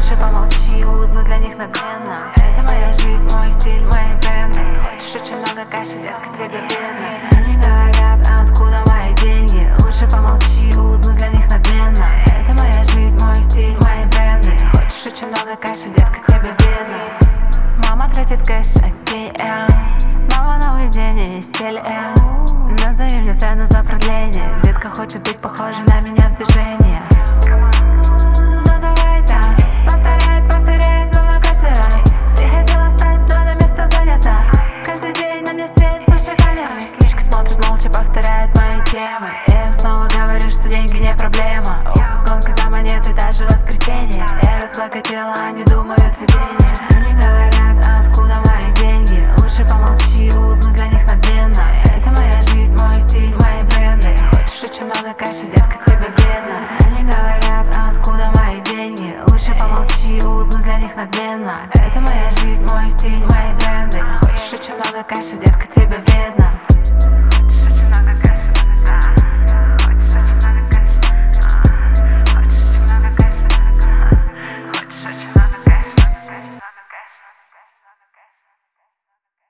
лучше помолчи, улыбнусь для них надменно. Это моя жизнь, мой стиль, мои бренды. Хочешь очень много каши, детка, тебе вредно. Они говорят, откуда мои деньги. Лучше помолчи, улыбнусь для них надменно. Это моя жизнь, мой стиль, мои бренды. Хочешь очень много каши, детка, тебе вредно. Мама тратит кэш, АКМ. Снова новый день и веселье. Назови мне цену за продление. Детка хочет быть похожа на меня в движении. Ну давай так, повторяй со мной каждый раз. Ты хотела стать, но на место занято. Каждый день на мне свет с вашей камеры. Слишком смотрят молча, повторяют мои темы. Я им снова говорю, что деньги не проблема. У вас гонка за монеты даже в воскресенье. Я разбогатела, они думают везение. Они говорят, откуда мои деньги. Лучше помолчи, улыбнусь для них надменно. Это моя жизнь, мой стиль, мои бренды. Хочешь очень много каши, детка, тебе вредно. Они говорят, откуда мои деньги. Лучше помолчи, улыбнусь для них надменно. Это моя жизнь, мой стиль, мои бренды. Хочешь очень много каши, детка, тебе вредно.